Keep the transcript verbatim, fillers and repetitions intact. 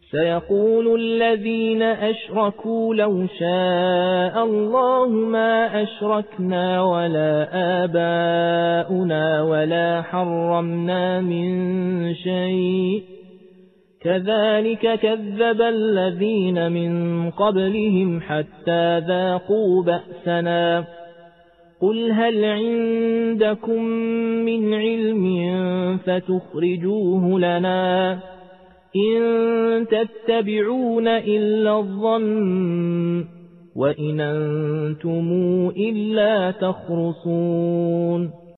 سيقول الذين أشركوا لو شاء الله ما أشركنا ولا آباؤنا ولا حرمنا من شيء كذلك كذب الذين من قبلهم حتى ذاقوا بأسنا قل هل عندكم من علم فتخرجوه لنا إن تتبعون إلا الظن وإن أنتم إلا تخرصون